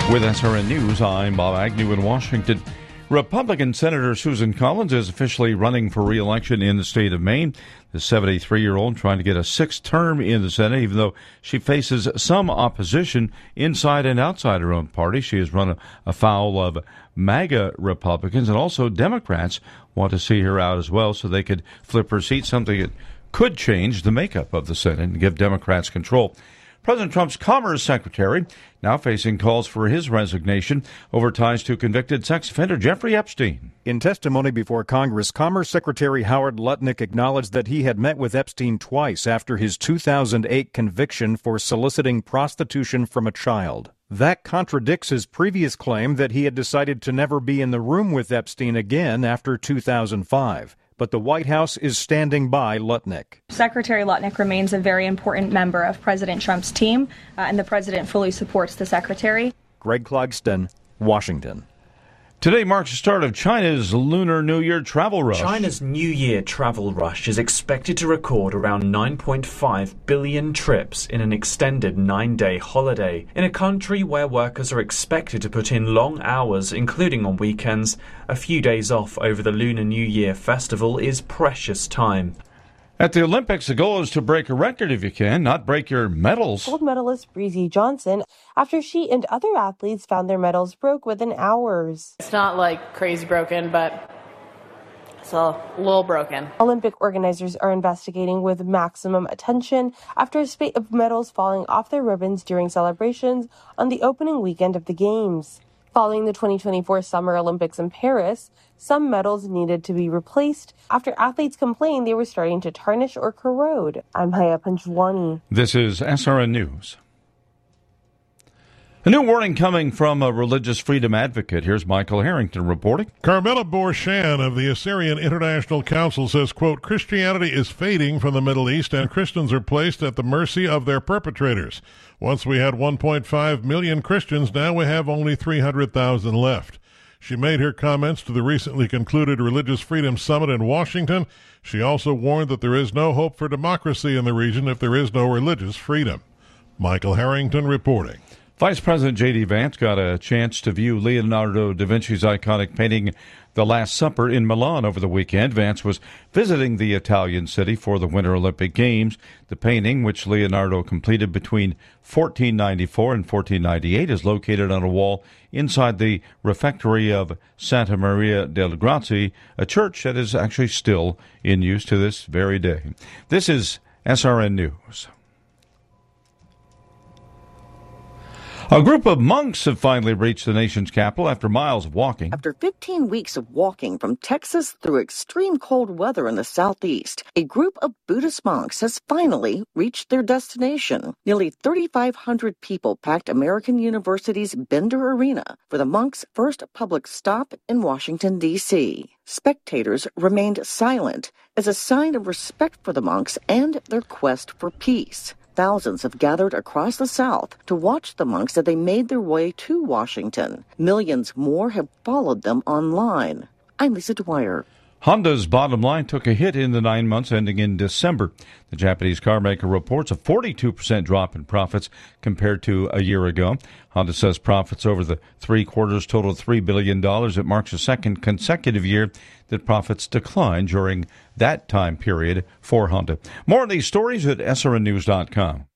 With SRN News, I'm Bob Agnew in Washington. Republican Senator Susan Collins is officially running for re-election in the state of Maine. The 73-year-old trying to get a sixth term in the Senate, even though she faces some opposition inside and outside her own party. She has run afoul of MAGA Republicans, and also Democrats want to see her out as well so they could flip her seat, something that could change the makeup of the Senate and give Democrats control. President Trump's Commerce Secretary now facing calls for his resignation over ties to convicted sex offender Jeffrey Epstein. In testimony before Congress, Commerce Secretary Howard Lutnick acknowledged that he had met with Epstein twice after his 2008 conviction for soliciting prostitution from a child. That contradicts his previous claim that he had decided to never be in the room with Epstein again after 2005. But the White House is standing by Lutnick. Secretary Lutnick remains a very important member of President Trump's team, and the president fully supports the secretary. Greg Clugston, Washington. Today marks the start of China's Lunar New Year travel rush. China's New Year travel rush is expected to record around 9.5 billion trips in an extended 9-day holiday. In a country where workers are expected to put in long hours, including on weekends, a few days off over the Lunar New Year festival is precious time. At the Olympics, the goal is to break a record if you can, not break your medals. Gold medalist Breezy Johnson, after she and other athletes found their medals broke within hours. It's not like crazy broken, but it's a little broken. Olympic organizers are investigating with maximum attention after a spate of medals falling off their ribbons during celebrations on the opening weekend of the Games. Following the 2024 Summer Olympics in Paris, some medals needed to be replaced after athletes complained they were starting to tarnish or corrode. I'm Haya Panjwani. This is SRN News. A new warning coming from a religious freedom advocate. Here's Michael Harrington reporting. Carmela Borshan of the Assyrian International Council says, quote, Christianity is fading from the Middle East and Christians are placed at the mercy of their perpetrators. Once we had 1.5 million Christians, now we have only 300,000 left. She made her comments to the recently concluded Religious Freedom Summit in Washington. She also warned that there is no hope for democracy in the region if there is no religious freedom. Michael Harrington reporting. Vice President J.D. Vance got a chance to view Leonardo da Vinci's iconic painting, The Last Supper, in Milan over the weekend. Vance was visiting the Italian city for the Winter Olympic Games. The painting, which Leonardo completed between 1494 and 1498, is located on a wall inside the refectory of Santa Maria del Grazie, a church that is actually still in use to this very day. This is SRN News. A group of monks have finally reached the nation's capital after miles of walking. After 15 weeks of walking from Texas through extreme cold weather in the southeast, a group of Buddhist monks has finally reached their destination. Nearly 3,500 people packed American University's Bender Arena for the monks' first public stop in Washington, D.C. Spectators remained silent as a sign of respect for the monks and their quest for peace. Thousands have gathered across the South to watch the monks as they made their way to Washington. Millions more have followed them online. I'm Lisa Dwyer. Honda's bottom line took a hit in the 9 months ending in December. The Japanese car maker reports a 42% drop in profits compared to a year ago. Honda says profits over the 3 quarters totaled $3 billion. It marks the second consecutive year that profits declined during that time period for Honda. More on these stories at srnnews.com.